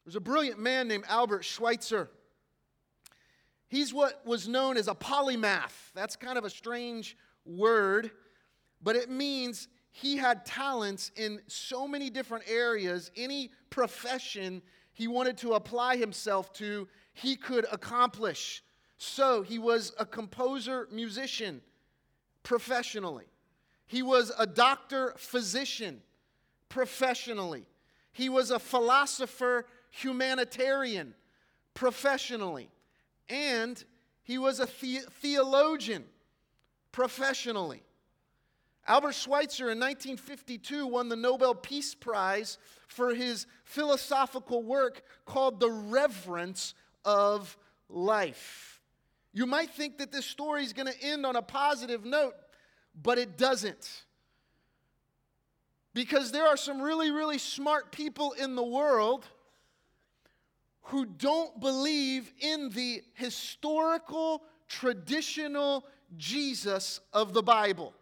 There's a brilliant man named Albert Schweitzer. He's what was known as a polymath. That's kind of a strange word, but it means he had talents in so many different areas. Any profession he wanted to apply himself to, he could accomplish. So he was a composer, musician, professionally. He was a doctor, physician, professionally. He was a philosopher, humanitarian, professionally. And he was a theologian, professionally. Albert Schweitzer in 1952 won the Nobel Peace Prize for his philosophical work called The Reverence of Life. You might think that this story is going to end on a positive note, but it doesn't. Because there are some really, really smart people in the world who don't believe in the historical, traditional Jesus of the Bible.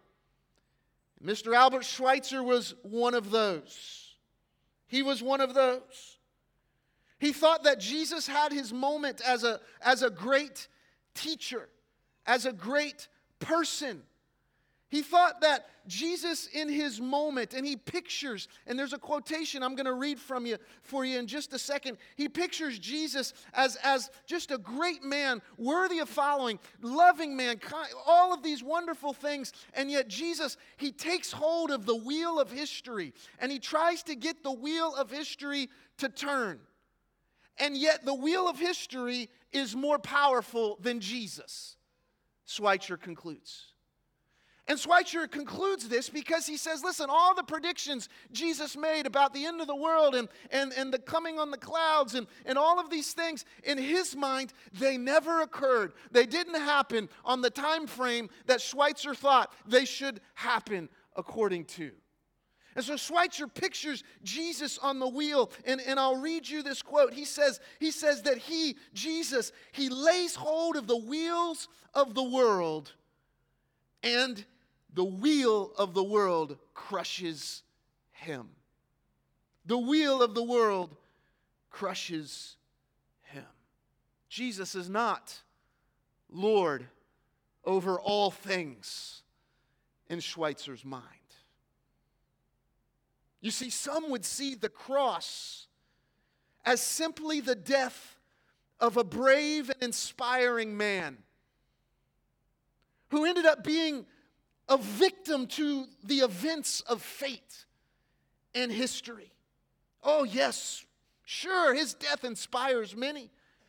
Mr. Albert Schweitzer was one of those. He was one of those. He thought that Jesus had his moment as a great teacher, as a great person. He thought that Jesus in his moment, and he pictures, and there's a quotation I'm going to read for you in just a second. He pictures Jesus as just a great man, worthy of following, loving man, all of these wonderful things. And yet Jesus, he takes hold of the wheel of history, and he tries to get the wheel of history to turn. And yet the wheel of history is more powerful than Jesus, Schweitzer concludes. And Schweitzer concludes this because he says, listen, all the predictions Jesus made about the end of the world and the coming on the clouds and all of these things, in his mind, they never occurred. They didn't happen on the time frame that Schweitzer thought they should happen according to. And so Schweitzer pictures Jesus on the wheel, and I'll read you this quote. He says that Jesus, he lays hold of the wheels of the world, and the wheel of the world crushes him. The wheel of the world crushes him. Jesus is not Lord over all things in Schweitzer's mind. You see, some would see the cross as simply the death of a brave and inspiring man who ended up being a victim to the events of fate and history. Oh, yes, sure, his death inspires many.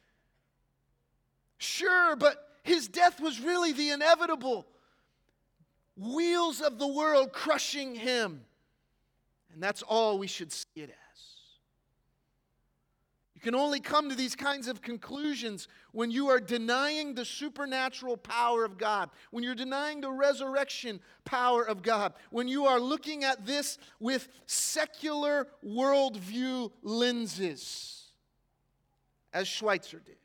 Sure, but his death was really the inevitable wheels of the world crushing him. And that's all we should see it as. You can only come to these kinds of conclusions when you are denying the supernatural power of God, when you're denying the resurrection power of God, when you are looking at this with secular worldview lenses, as Schweitzer did.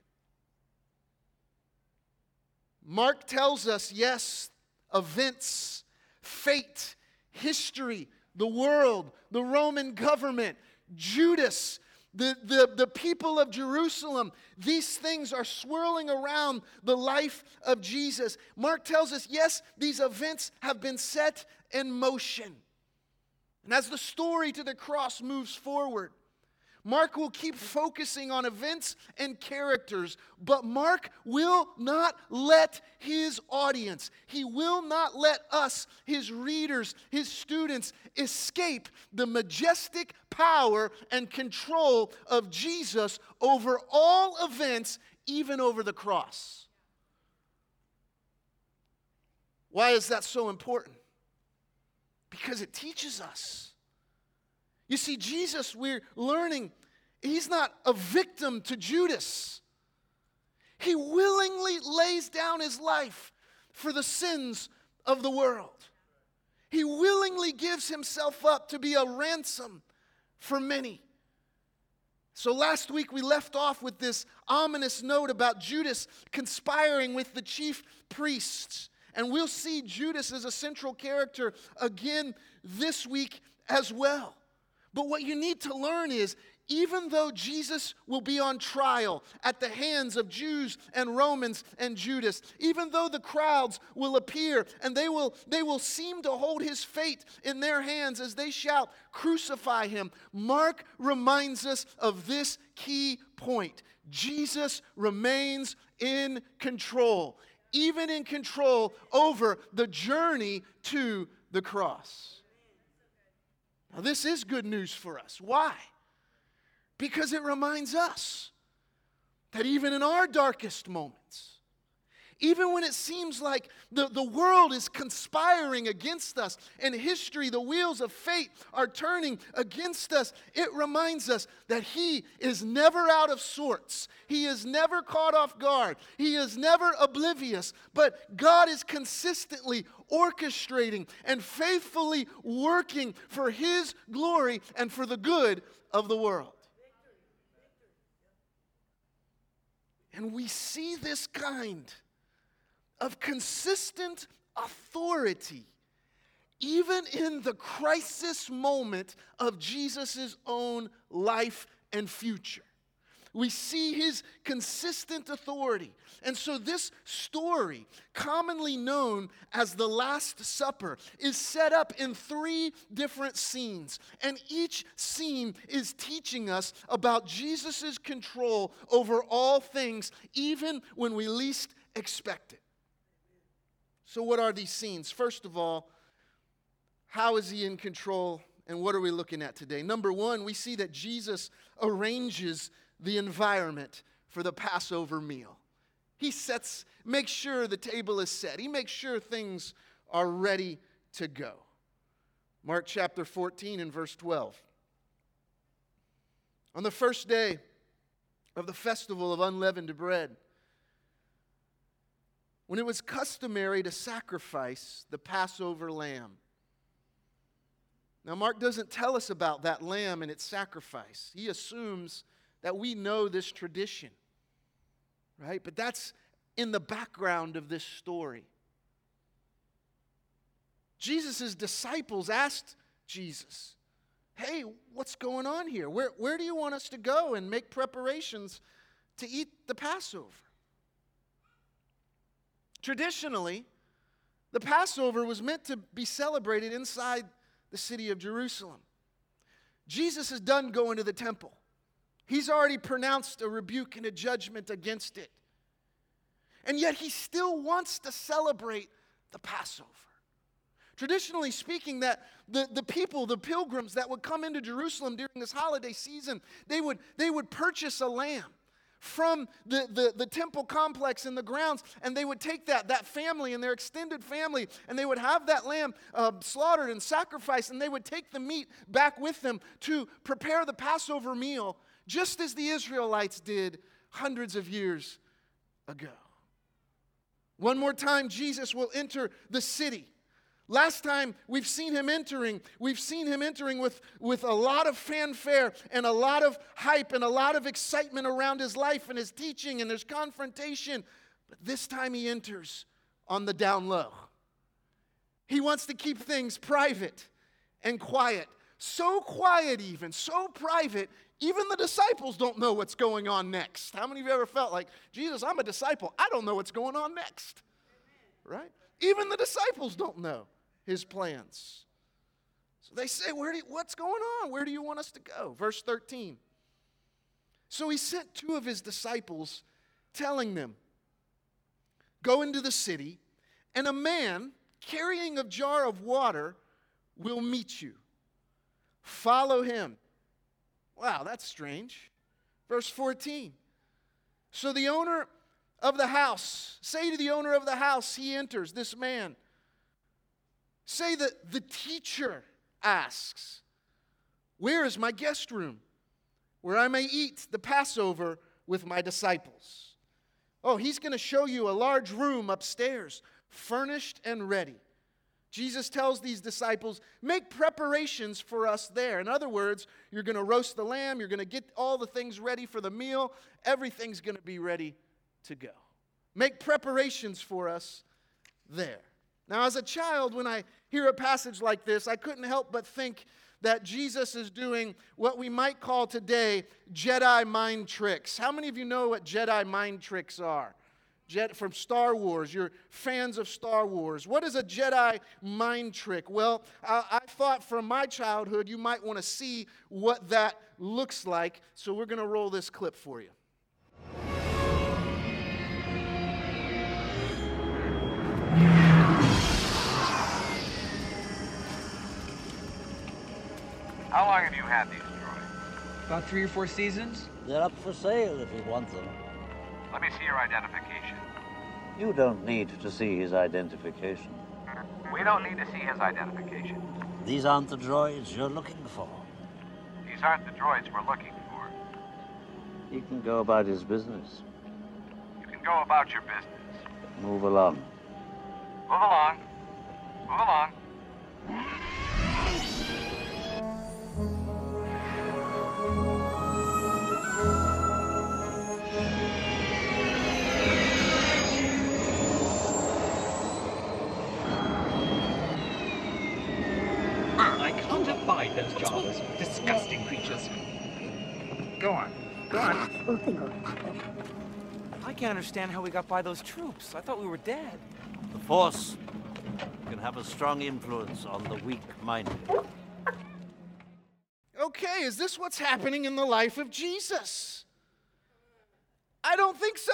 Mark tells us, yes, events, fate, history, the world, the Roman government, Judas, the people of Jerusalem, these things are swirling around the life of Jesus. Mark tells us, yes, these events have been set in motion. And as the story to the cross moves forward, Mark will keep focusing on events and characters, but Mark will not let his audience, he will not let us, his readers, his students, escape the majestic power and control of Jesus over all events, even over the cross. Why is that so important? Because it teaches us. You see, Jesus, we're learning, he's not a victim to Judas. He willingly lays down his life for the sins of the world. He willingly gives himself up to be a ransom for many. So last week we left off with this ominous note about Judas conspiring with the chief priests. And we'll see Judas as a central character again this week as well. But what you need to learn is, even though Jesus will be on trial at the hands of Jews and Romans and Judas, even though the crowds will appear and they will seem to hold his fate in their hands as they shout, "Crucify him," Mark reminds us of this key point. Jesus remains in control, even in control over the journey to the cross. Now, this is good news for us. Why? Because it reminds us that even in our darkest moments, even when it seems like the world is conspiring against us and history, the wheels of fate are turning against us, it reminds us that He is never out of sorts. He is never caught off guard. He is never oblivious. But God is consistently orchestrating and faithfully working for His glory and for the good of the world. And we see this kind of consistent authority even in the crisis moment of Jesus' own life and future. We see His consistent authority. And so this story, commonly known as the Last Supper, is set up in 3 different scenes. And each scene is teaching us about Jesus' control over all things, even when we least expect it. So what are these scenes? First of all, how is He in control, and what are we looking at today? Number 1, we see that Jesus arranges the environment for the Passover meal. He makes sure the table is set. He makes sure things are ready to go. Mark chapter 14 and verse 12. On the first day of the festival of unleavened bread, when it was customary to sacrifice the Passover lamb. Now, Mark doesn't tell us about that lamb and its sacrifice. He assumes that we know this tradition, right? But that's in the background of this story. Jesus' disciples asked Jesus, "Hey, what's going on here? Where do you want us to go and make preparations to eat the Passover?" Traditionally, the Passover was meant to be celebrated inside the city of Jerusalem. Jesus is done going to the temple. He's already pronounced a rebuke and a judgment against it. And yet He still wants to celebrate the Passover. Traditionally speaking, that the people, the pilgrims that would come into Jerusalem during this holiday season, they would purchase a lamb from the temple complex in the grounds, and they would take that family and their extended family, and they would have that lamb slaughtered and sacrificed, and they would take the meat back with them to prepare the Passover meal, just as the Israelites did hundreds of years ago. One more time, Jesus will enter the city. Last time we've seen Him entering with a lot of fanfare and a lot of hype and a lot of excitement around His life and His teaching, and there's confrontation. But this time He enters on the down low. He wants to keep things private and quiet. So quiet even, so private, even the disciples don't know what's going on next. How many of you ever felt like, "Jesus, I'm a disciple. I don't know what's going on next." Right? Even the disciples don't know His plans. So they say, "What's going on? Where do you want us to go?" Verse 13. So He sent 2 of His disciples, telling them, "Go into the city, and a man carrying a jar of water will meet you. Follow him." Wow, that's strange. Verse 14. So the owner of the house, say to the owner of the house, he enters, this man, say that the teacher asks, "Where is my guest room, where I may eat the Passover with my disciples?" Oh, He's going to show you a large room upstairs, furnished and ready. Jesus tells these disciples, make preparations for us there. In other words, you're going to roast the lamb, you're going to get all the things ready for the meal, everything's going to be ready to go. Make preparations for us there. Now, as a child, when I hear a passage like this, I couldn't help but think that Jesus is doing what we might call today Jedi mind tricks. How many of you know what Jedi mind tricks are? From Star Wars. You're fans of Star Wars. What is a Jedi mind trick? Well, I thought from my childhood you might want to see what that looks like. So we're going to roll this clip for you. How long have you had these droids? About 3 or 4 seasons. They're up for sale if you want them. Let me see your identification. You don't need to see his identification. We don't need to see his identification. These aren't the droids you're looking for. These aren't the droids we're looking for. He can go about his business. You can go about your business. Move along. Move along. Move along. I can't abide those Jawas. Disgusting creatures. Go on. Go on. I can't understand how we got by those troops. I thought we were dead. The Force can have a strong influence on the weak-minded. Okay, is this what's happening in the life of Jesus? I don't think so.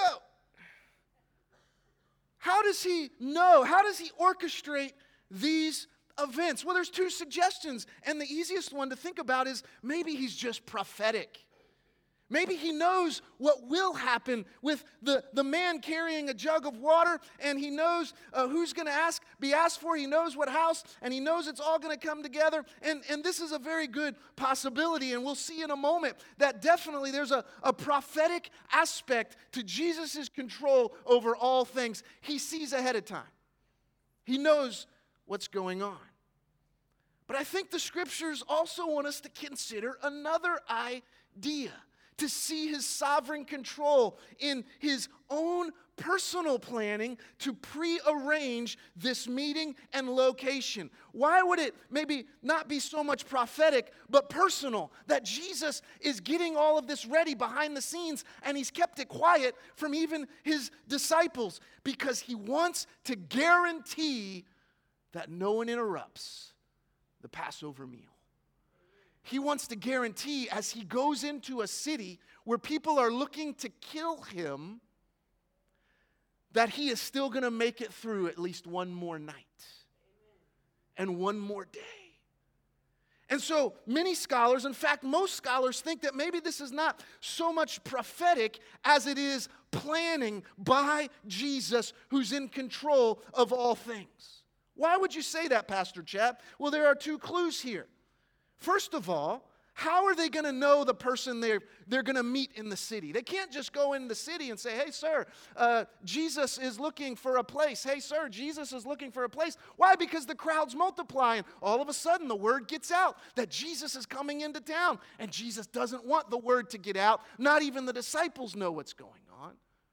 How does he know? How does he orchestrate these events? Well, there's 2 suggestions, and the easiest one to think about is maybe he's just prophetic. Maybe he knows what will happen with the man carrying a jug of water, and he knows who's going to be asked for. He knows what house, and he knows it's all going to come together. And this is a very good possibility, and we'll see in a moment that definitely there's a prophetic aspect to Jesus' control over all things. He sees ahead of time. He knows what's going on. But I think the scriptures also want us to consider another idea, to see his sovereign control in his own personal planning to prearrange this meeting and location. Why would it maybe not be so much prophetic, but personal, that Jesus is getting all of this ready behind the scenes and he's kept it quiet from even his disciples? Because he wants to guarantee that no one interrupts the Passover meal. He wants to guarantee, as he goes into a city where people are looking to kill him, that he is still going to make it through at least one more night and one more day. And so many scholars, in fact, most scholars think that maybe this is not so much prophetic as it is planning by Jesus, who's in control of all things. Why would you say that, Pastor Chap? Well, there are 2 clues here. First of all, how are they going to know the person they're going to meet in the city? They can't just go in the city and say, hey, sir, Jesus is looking for a place. Hey, sir, Jesus is looking for a place. Why? Because the crowd's multiplying. All of a sudden, the word gets out that Jesus is coming into town. And Jesus doesn't want the word to get out. Not even the disciples know what's going on.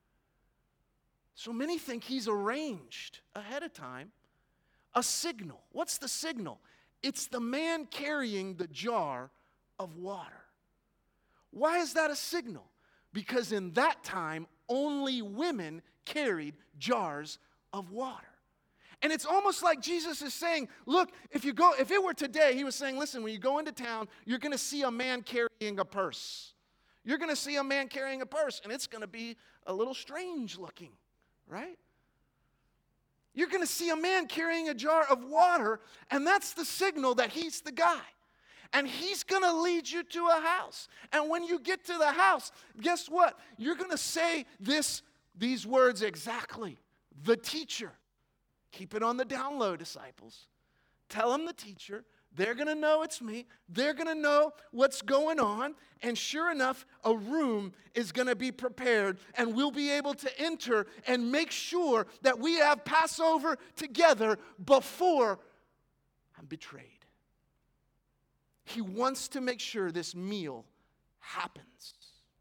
So many think he's arranged ahead of time a signal. What's the signal? It's the man carrying the jar of water. Why is that a signal? Because in that time, only women carried jars of water. And it's almost like Jesus is saying, look, if it were today, he was saying, listen, when you go into town, you're going to see a man carrying a purse. You're going to see a man carrying a purse, and it's going to be a little strange looking, right? You're going to see a man carrying a jar of water, and that's the signal that he's the guy. And he's going to lead you to a house. And when you get to the house, guess what? You're going to say these words exactly. The teacher. Keep it on the down low, disciples. Tell them the teacher. They're going to know it's me. They're going to know what's going on. And sure enough, a room is going to be prepared. And we'll be able to enter and make sure that we have Passover together before I'm betrayed. He wants to make sure this meal happens.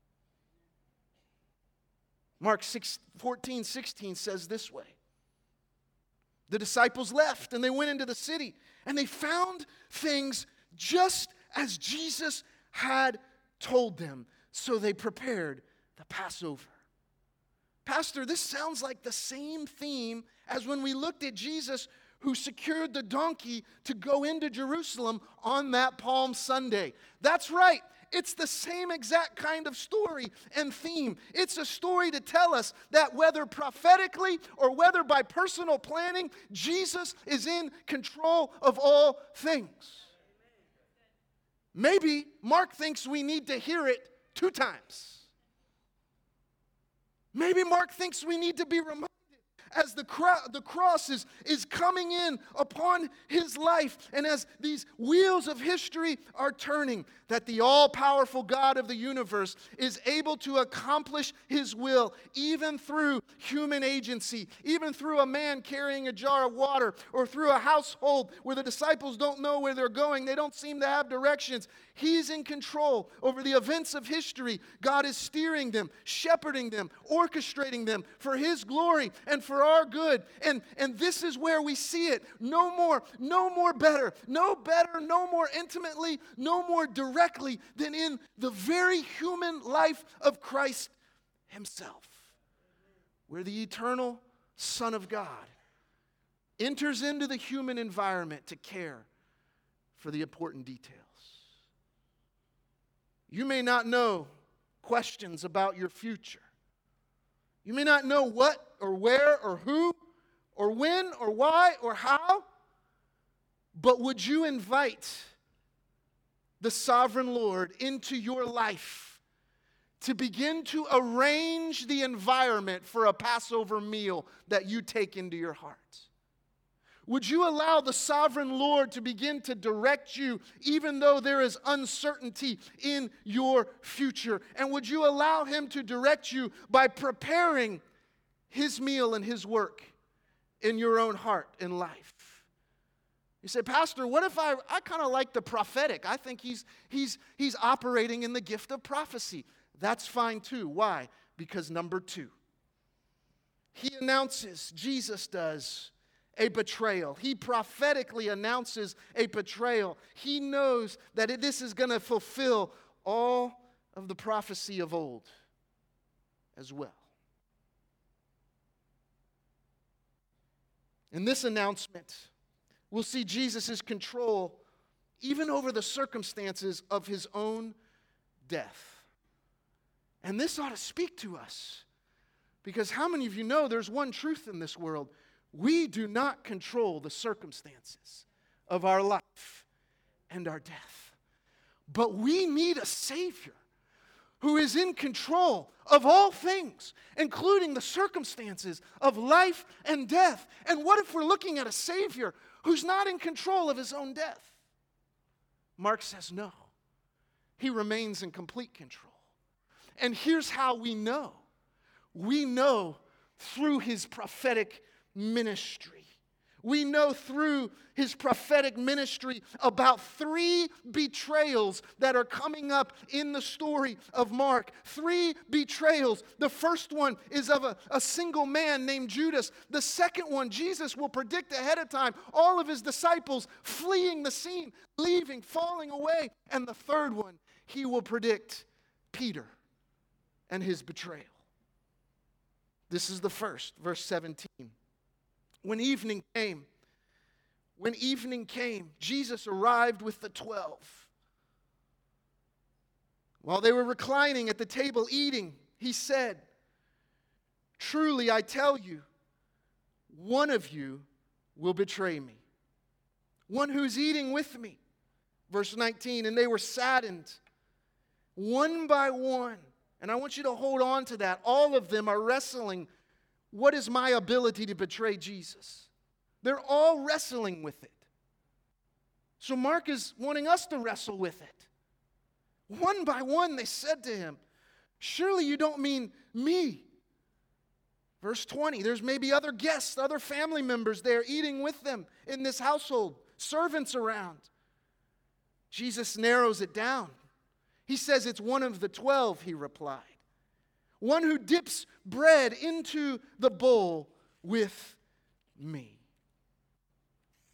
Mark 14:16 says this way. The disciples left and they went into the city and they found things just as Jesus had told them. So they prepared the Passover. Pastor, this sounds like the same theme as when we looked at Jesus who secured the donkey to go into Jerusalem on that Palm Sunday. That's right. It's the same exact kind of story and theme. It's a story to tell us that whether prophetically or whether by personal planning, Jesus is in control of all things. Maybe Mark thinks we need to hear it 2 times. Maybe Mark thinks we need to be reminded as the cross is coming in upon his life, and as these wheels of history are turning, that the all-powerful God of the universe is able to accomplish his will, even through human agency, even through a man carrying a jar of water, or through a household where the disciples don't know where they're going, they don't seem to have directions. He's in control over the events of history. God is steering them, shepherding them, orchestrating them for his glory and for our good. And this is where we see it. No more better, no more intimately, no more directly than in the very human life of Christ himself, where the eternal Son of God enters into the human environment to care for the important details. You may not know questions about your future. You may not know what or where or who or when or why or how, but would you invite the sovereign Lord into your life to begin to arrange the environment for a Passover meal that you take into your heart? Would you allow the sovereign Lord to begin to direct you even though there is uncertainty in your future? And would you allow him to direct you by preparing his meal and his work in your own heart and life? You say, Pastor, what if I kind of like the prophetic? I think he's operating in the gift of prophecy. That's fine too. Why? Because number 2, he announces, Jesus does, a betrayal. He prophetically announces a betrayal. He knows that this is going to fulfill all of the prophecy of old as well. In this announcement, we'll see Jesus' control even over the circumstances of his own death. And this ought to speak to us, because how many of you know there's one truth in this world? We do not control the circumstances of our life and our death. But we need a Savior who is in control of all things, including the circumstances of life and death. And what if we're looking at a Savior who's not in control of his own death? Mark says no. He remains in complete control. And here's how we know. We know through his prophetic ministry. We know through his prophetic ministry about 3 betrayals that are coming up in the story of Mark. 3 betrayals. The first one is of a single man named Judas. The second one, Jesus will predict ahead of time, all of his disciples fleeing the scene, leaving, falling away. And the third one, he will predict Peter and his betrayal. This is the first, verse 17. When evening came, Jesus arrived with the 12. While they were reclining at the table eating, he said, "Truly I tell you, one of you will betray me. One who's eating with me." Verse 19, and they were saddened, one by one. And I want you to hold on to that. All of them are wrestling. What is my ability to betray Jesus? They're all wrestling with it. So Mark is wanting us to wrestle with it. One by one they said to him, "Surely you don't mean me." Verse 20, there's maybe other guests, other family members there eating with them in this household, servants around. Jesus narrows it down. He says, "It's one of the 12, he replied. One who dips bread into the bowl with me."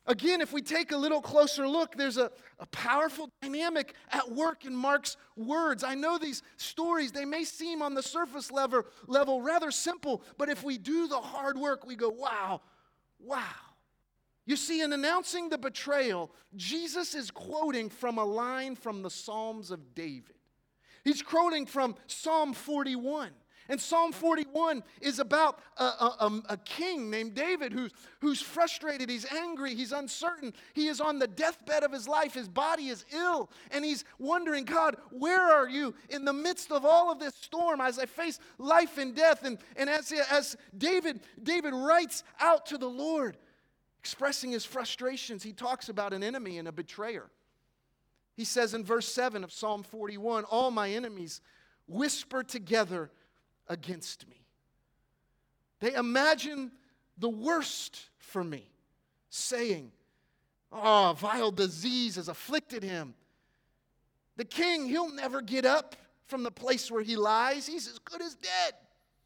Again, if we take a little closer look, there's a powerful dynamic at work in Mark's words. I know these stories, they may seem on the surface level rather simple, but if we do the hard work, we go, wow, wow. You see, in announcing the betrayal, Jesus is quoting from a line from the Psalms of David. He's quoting from Psalm 41. And Psalm 41 is about a king named David who's frustrated, he's angry, he's uncertain. He is on the deathbed of his life, his body is ill, and he's wondering, God, where are you in the midst of all of this storm as I face life and death? And as David writes out to the Lord, expressing his frustrations, he talks about an enemy and a betrayer. He says in verse 7 of Psalm 41, all my enemies whisper together against me. They imagine the worst for me, saying, oh, vile disease has afflicted him. The king, he'll never get up from the place where he lies. He's as good as dead.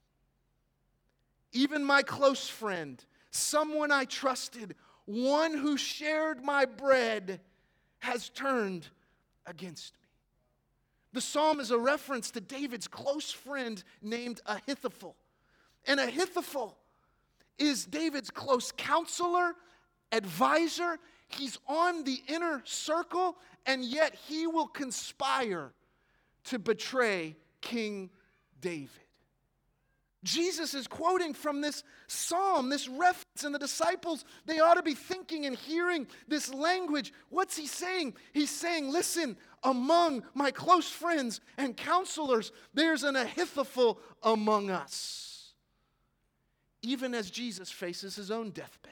Even my close friend, someone I trusted, one who shared my bread, has turned against me. The psalm is a reference to David's close friend named Ahithophel. And Ahithophel is David's close counselor, advisor. He's on the inner circle, and yet he will conspire to betray King David. Jesus is quoting from this psalm, this reference, and the disciples, they ought to be thinking and hearing this language. What's he saying? He's saying, listen, among my close friends and counselors, there's an Ahithophel among us. Even as Jesus faces his own deathbed.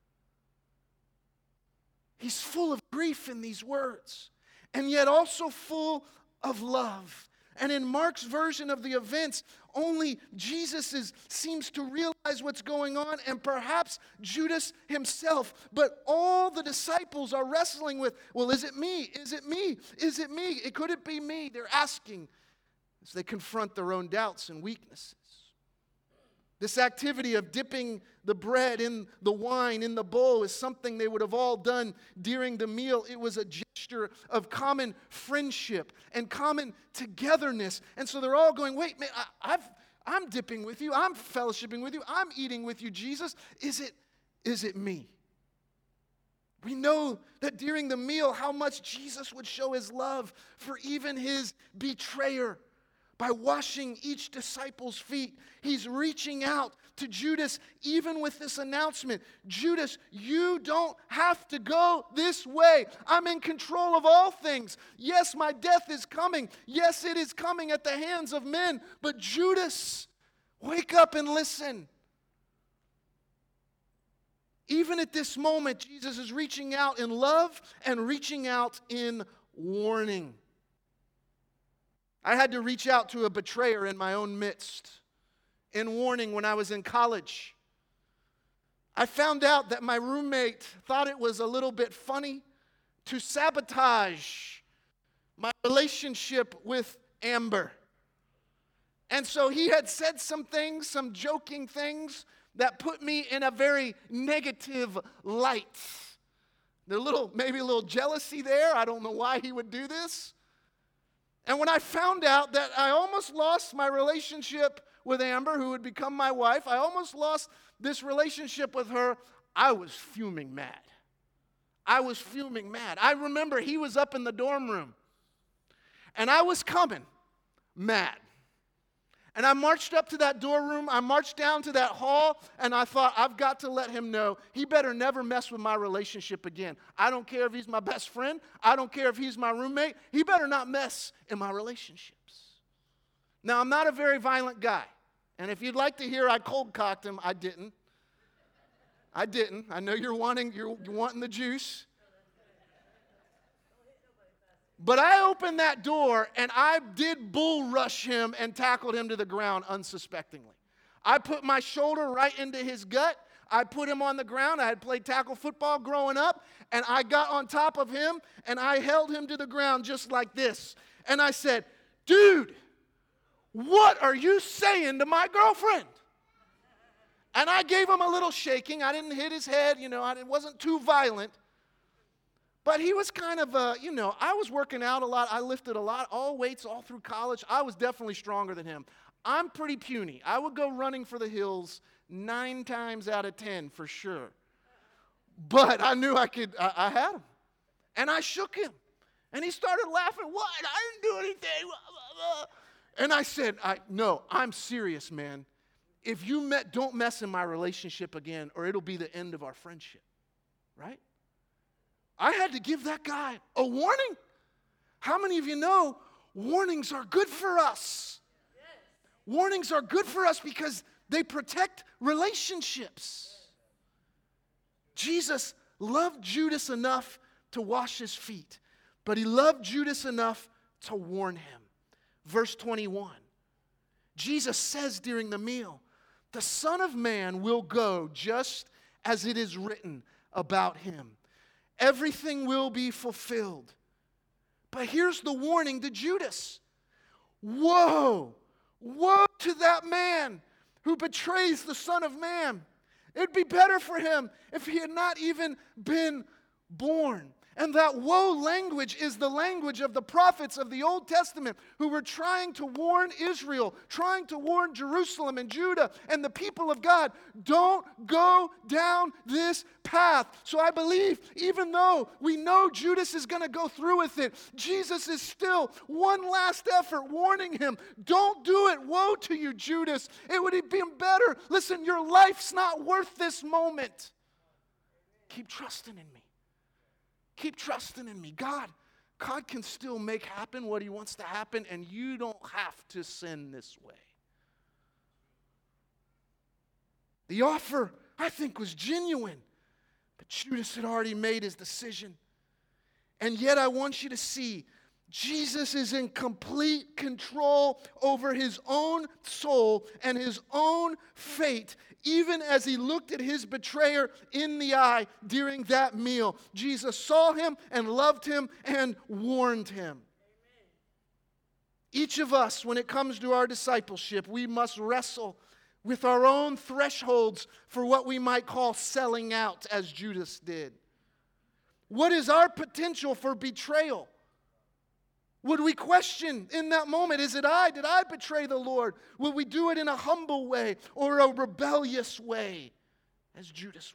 He's full of grief in these words, and yet also full of love. And in Mark's version of the events, only Jesus seems to realize what's going on, and perhaps Judas himself. But all the disciples are wrestling with, well, is it me? Is it me? Is it me? Could it be me? They're asking as they confront their own doubts and weaknesses. This activity of dipping the bread in the wine, in the bowl, is something they would have all done during the meal. It was a gesture of common friendship and common togetherness. And so they're all going, wait, man, I'm dipping with you. I'm fellowshipping with you. I'm eating with you, Jesus. Is it me? We know that during the meal, how much Jesus would show his love for even his betrayer. By washing each disciple's feet, he's reaching out to Judas even with this announcement. Judas, you don't have to go this way. I'm in control of all things. Yes, my death is coming. Yes, it is coming at the hands of men. But Judas, wake up and listen. Even at this moment, Jesus is reaching out in love and reaching out in warning. I had to reach out to a betrayer in my own midst in warning when I was in college. I found out that my roommate thought it was a little bit funny to sabotage my relationship with Amber. And so he had said some things, some joking things that put me in a very negative light. Maybe a little jealousy there. I don't know why he would do this. And when I found out that I almost lost my relationship with Amber, who would become my wife, I almost lost this relationship with her, I was fuming mad. I remember he was up in the dorm room, and I was coming mad. And I marched up to that dorm room, I marched down to that hall, and I thought, I've got to let him know he better never mess with my relationship again. I don't care if he's my best friend. I don't care if he's my roommate. He better not mess in my relationships. Now, I'm not a very violent guy. And if you'd like to hear I cold-cocked him, I didn't. I know you're wanting the juice. But I opened that door, and I did bull rush him and tackled him to the ground unsuspectingly. I put my shoulder right into his gut. I put him on the ground. I had played tackle football growing up, and I got on top of him, and I held him to the ground just like this. And I said, dude, what are you saying to my girlfriend? And I gave him a little shaking. I didn't hit his head, it wasn't too violent. But he was kind of, I was working out a lot. I lifted a lot, all weights all through college. I was definitely stronger than him. I'm pretty puny. I would go running for the hills 9 times out of 10 for sure. But I knew I had him. And I shook him. And he started laughing. What? I didn't do anything. And I said, no, I'm serious, man. If you don't mess in my relationship again, or it'll be the end of our friendship. Right? I had to give that guy a warning. How many of you know warnings are good for us? Yes. Warnings are good for us because they protect relationships. Jesus loved Judas enough to wash his feet, but he loved Judas enough to warn him. Verse 21, Jesus says during the meal, the Son of Man will go just as it is written about him. Everything will be fulfilled. But here's the warning to Judas. Woe! Woe to that man who betrays the Son of Man. It'd be better for him if he had not even been born. And that woe language is the language of the prophets of the Old Testament who were trying to warn Israel, trying to warn Jerusalem and Judah and the people of God. Don't go down this path. So I believe, even though we know Judas is going to go through with it, Jesus is still one last effort warning him. Don't do it. Woe to you, Judas. It would have been better. Listen, your life's not worth this moment. Keep trusting in me. Keep trusting in me. God can still make happen what he wants to happen, and you don't have to sin this way. The offer, I think, was genuine, but Judas had already made his decision. And yet I want you to see, Jesus is in complete control over his own soul and his own fate, even as he looked at his betrayer in the eye during that meal. Jesus saw him and loved him and warned him. Amen. Each of us, when it comes to our discipleship, we must wrestle with our own thresholds for what we might call selling out, as Judas did. What is our potential for betrayal? Would we question in that moment, did I betray the Lord? Will we do it in a humble way or a rebellious way, as Judas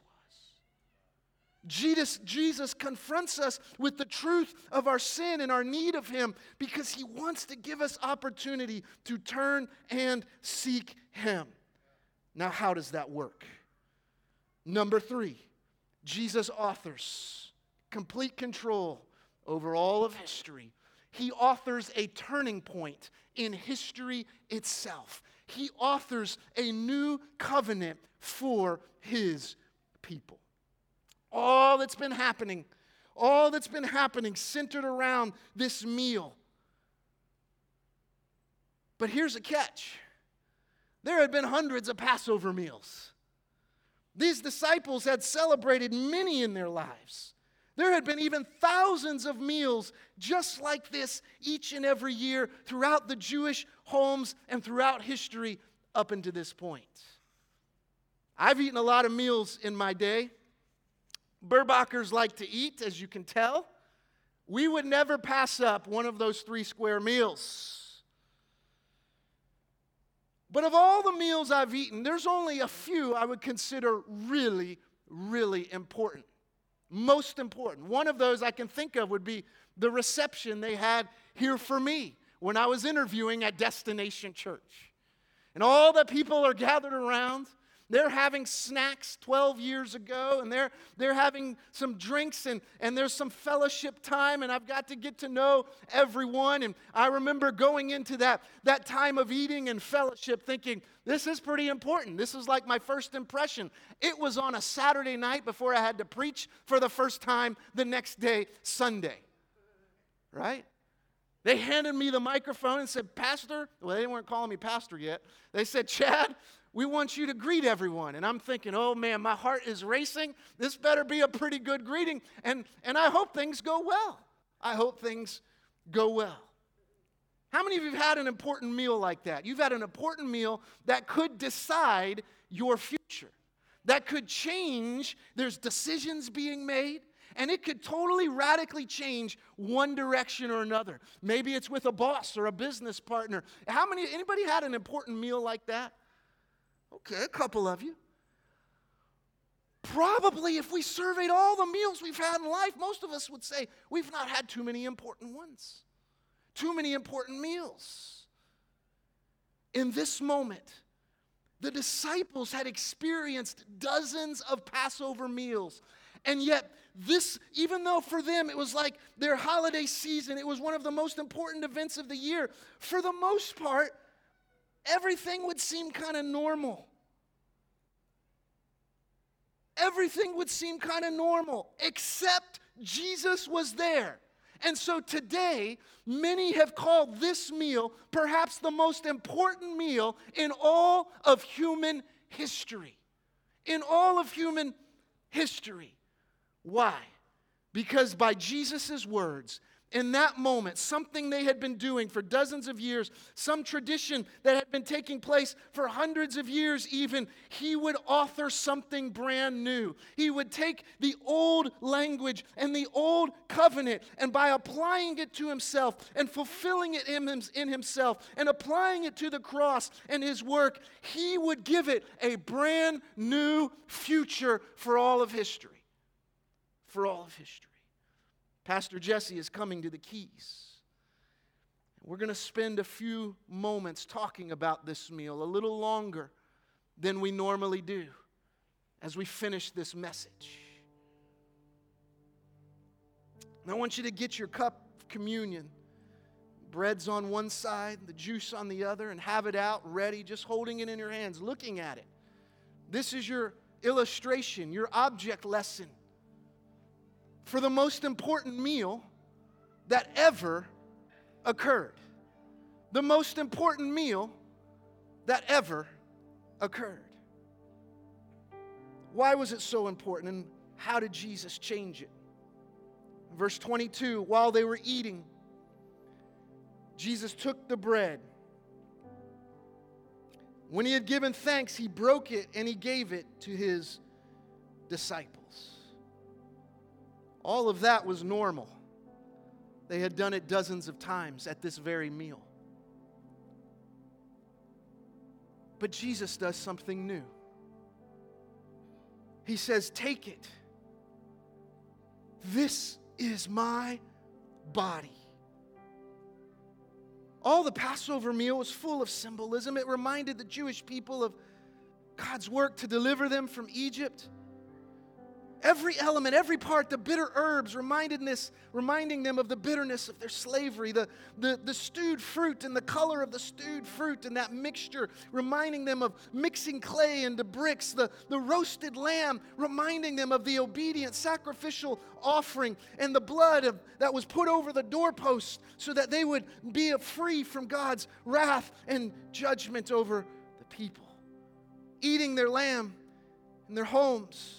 was? Jesus confronts us with the truth of our sin and our need of him because he wants to give us opportunity to turn and seek him. Now, how does that work? Number 3, Jesus authors complete control over all of history. He authors a turning point in history itself. He authors a new covenant for his people. All that's been happening centered around this meal. But here's a catch. There had been hundreds of Passover meals. These disciples had celebrated many in their lives. There had been even thousands of meals just like this each and every year throughout the Jewish homes and throughout history up until this point. I've eaten a lot of meals in my day. Burbachers like to eat, as you can tell. We would never pass up one of those 3 square meals. But of all the meals I've eaten, there's only a few I would consider really, really important. Most important. One of those I can think of would be the reception they had here for me when I was interviewing at Destination Church. And all the people are gathered around. They're having snacks 12 years ago, and they're having some drinks, and there's some fellowship time, and I've got to get to know everyone. And I remember going into that time of eating and fellowship thinking, this is pretty important. This is like my first impression. It was on a Saturday night before I had to preach for the first time the next day, Sunday. Right? They handed me the microphone and said, Pastor, well, they weren't calling me pastor yet. They said, Chad, we want you to greet everyone. And I'm thinking, oh man, my heart is racing. This better be a pretty good greeting. And I hope things go well. I hope things go well. How many of you have had an important meal like that? You've had an important meal that could decide your future, that could change. There's decisions being made, and it could totally radically change one direction or another. Maybe it's with a boss or a business partner. Anybody had an important meal like that? Okay, a couple of you. Probably if we surveyed all the meals we've had in life, most of us would say we've not had too many important ones, too many important meals. In this moment, the disciples had experienced dozens of Passover meals. And yet, this, even though for them it was like their holiday season, it was one of the most important events of the year, for the most part, everything would seem kind of normal. Everything would seem kind of normal, except Jesus was there. And so today, many have called this meal perhaps the most important meal in all of human history. In all of human history. Why? Because by Jesus' words, in that moment, something they had been doing for dozens of years, some tradition that had been taking place for hundreds of years even, he would author something brand new. He would take the old language and the old covenant, and by applying it to himself and fulfilling it in himself and applying it to the cross and his work, he would give it a brand new future for all of history. For all of history. Pastor Jesse is coming to the keys. We're going to spend a few moments talking about this meal, a little longer than we normally do as we finish this message. And I want you to get your cup of communion. Bread's on one side, the juice on the other, and have it out ready, just holding it in your hands, looking at it. This is your illustration, your object lesson for the most important meal that ever occurred. The most important meal that ever occurred. Why was it so important, and how did Jesus change it? Verse 22, while they were eating, Jesus took the bread. When he had given thanks, he broke it and he gave it to his disciples. All of that was normal. They had done it dozens of times at this very meal. But Jesus does something new. He says, "Take it. This is my body." All the Passover meal was full of symbolism. It reminded the Jewish people of God's work to deliver them from Egypt. Every element, every part, the bitter herbs reminding them of the bitterness of their slavery, the stewed fruit and the color of the stewed fruit and that mixture, reminding them of mixing clay into bricks, the roasted lamb, reminding them of the obedient sacrificial offering, and the blood that was put over the doorposts so that they would be free from God's wrath and judgment over the people. Eating their lamb in their homes.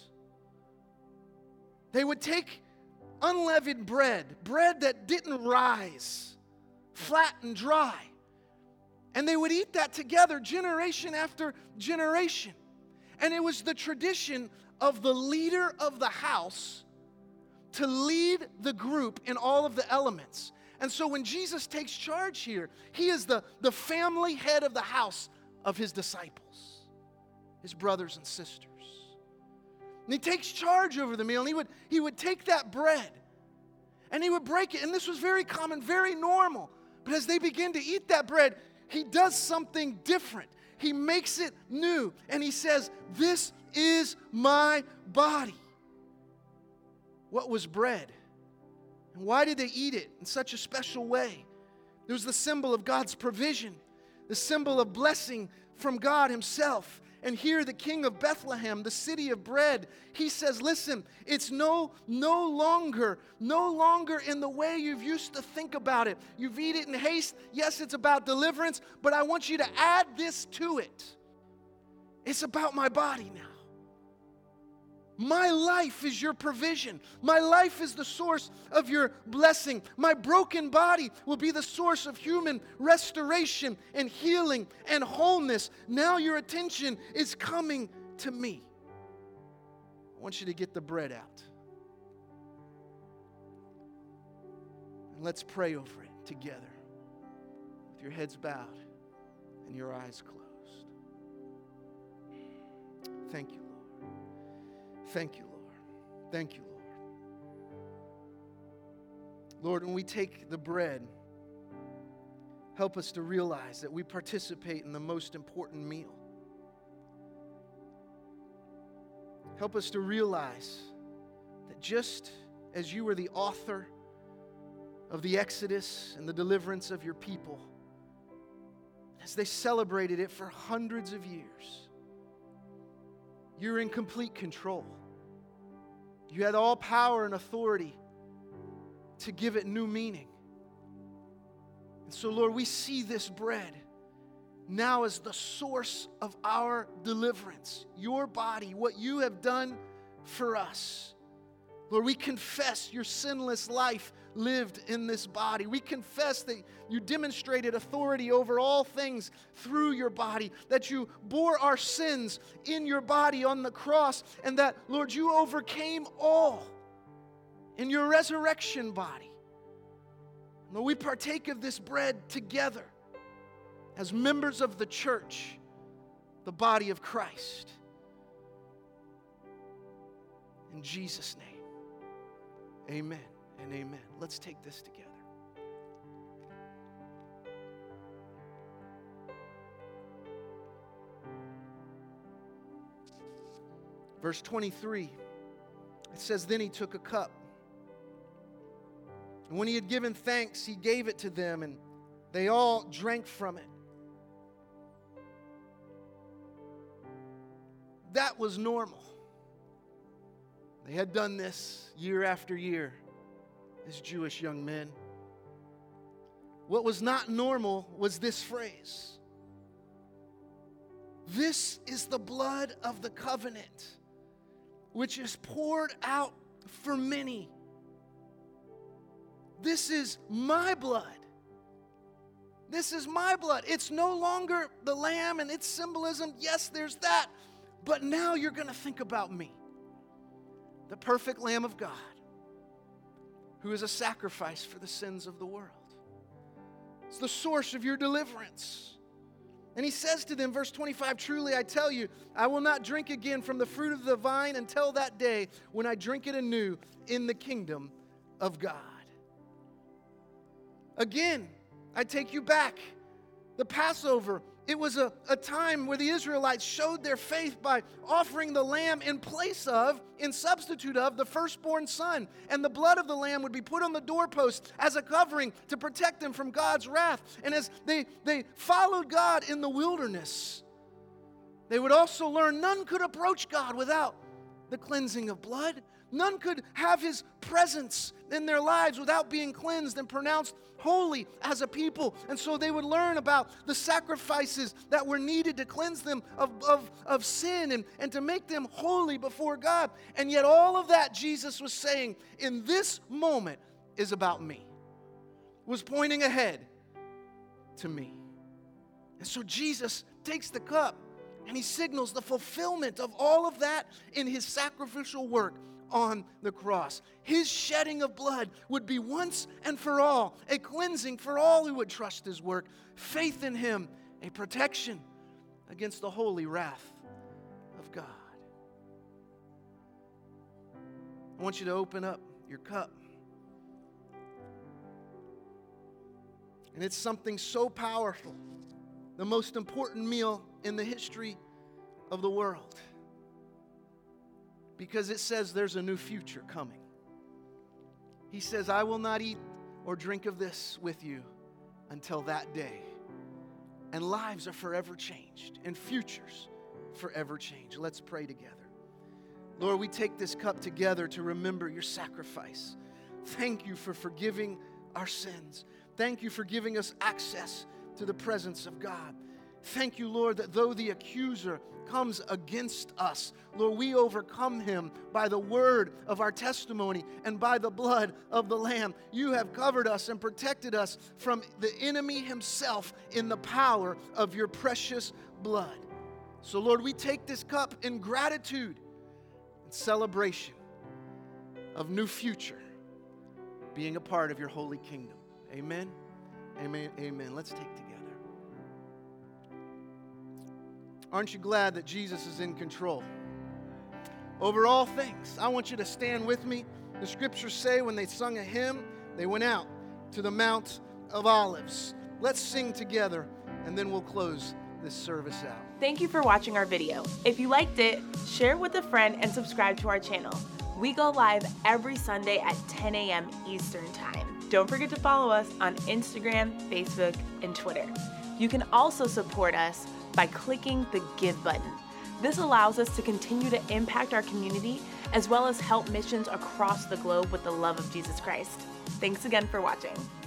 They would take unleavened bread that didn't rise, flat and dry, and they would eat that together generation after generation. And it was the tradition of the leader of the house to lead the group in all of the elements. And so when Jesus takes charge here, he is the family head of the house of his disciples, his brothers and sisters. And he takes charge over the meal, and he would take that bread, and he would break it. And this was very common, very normal. But as they begin to eat that bread, he does something different. He makes it new, and he says, "This is my body." What was bread? And why did they eat it in such a special way? It was the symbol of God's provision, the symbol of blessing from God himself. And here the king of Bethlehem, the city of bread, he says, listen, it's no longer in the way you've used to think about it. You've eat it in haste. Yes, it's about deliverance, but I want you to add this to it. It's about my body now. My life is your provision. My life is the source of your blessing. My broken body will be the source of human restoration and healing and wholeness. Now your attention is coming to me. I want you to get the bread out. And let's pray over it together with your heads bowed and your eyes closed. Thank you, Lord. Thank you, Lord. Thank you, Lord. Lord, when we take the bread, help us to realize that we participate in the most important meal. Help us to realize that just as you were the author of the Exodus and the deliverance of your people, as they celebrated it for hundreds of years, you're in complete control. You had all power and authority to give it new meaning. And so, Lord, we see this bread now as the source of our deliverance. Your body, what you have done for us. Lord, we confess your sinless life lived in this body. We confess that you demonstrated authority over all things through your body, that you bore our sins in your body on the cross, and that, Lord, you overcame all in your resurrection body. Lord, we partake of this bread together as members of the church, the body of Christ. In Jesus' name, amen and amen. Let's take this together. Verse 23, it says, "Then he took a cup. And when he had given thanks, he gave it to them, and they all drank from it. That was normal. They had done this year after year as Jewish young men. What was not normal was this phrase: "This is the blood of the covenant, which is poured out for many. This is my blood. This is my blood." It's no longer the lamb and its symbolism. Yes, there's that. But now you're going to think about me, the perfect Lamb of God, who is a sacrifice for the sins of the world. It's the source of your deliverance. And he says to them, verse 25, "Truly I tell you, I will not drink again from the fruit of the vine until that day when I drink it anew in the kingdom of God." Again, I take you back. The Passover, it was a time where the Israelites showed their faith by offering the lamb in place of, in substitute of, the firstborn son. And the blood of the lamb would be put on the doorpost as a covering to protect them from God's wrath. And as they followed God in the wilderness, they would also learn none could approach God without the cleansing of blood. None could have his presence in their lives without being cleansed and pronounced holy as a people. And so they would learn about the sacrifices that were needed to cleanse them of sin and to make them holy before God. And yet all of that, Jesus was saying, in this moment is about me. Was pointing ahead to me. And so Jesus takes the cup and he signals the fulfillment of all of that in his sacrificial work on the cross. His shedding of blood would be once and for all a cleansing for all who would trust his work. Faith in him, a protection against the holy wrath of God. I want you to open up your cup. And it's something so powerful, the most important meal in the history of the world. Because it says there's a new future coming. He says, "I will not eat or drink of this with you until that day." And lives are forever changed, and futures forever changed. Let's pray together. Lord, we take this cup together to remember your sacrifice. Thank you for forgiving our sins. Thank you for giving us access to the presence of God. Thank you, Lord, that though the accuser comes against us, Lord, we overcome him by the word of our testimony and by the blood of the Lamb. You have covered us and protected us from the enemy himself in the power of your precious blood. So, Lord, we take this cup in gratitude and celebration of new future, being a part of your holy kingdom. Amen, amen, amen. Let's take together. Aren't you glad that Jesus is in control over all things? I want you to stand with me. The scriptures say when they sung a hymn, they went out to the Mount of Olives. Let's sing together, and then we'll close this service out. Thank you for watching our video. If you liked it, share it with a friend and subscribe to our channel. We go live every Sunday at 10 a.m. Eastern Time. Don't forget to follow us on Instagram, Facebook, and Twitter. You can also support us by clicking the Give button. This allows us to continue to impact our community as well as help missions across the globe with the love of Jesus Christ. Thanks again for watching.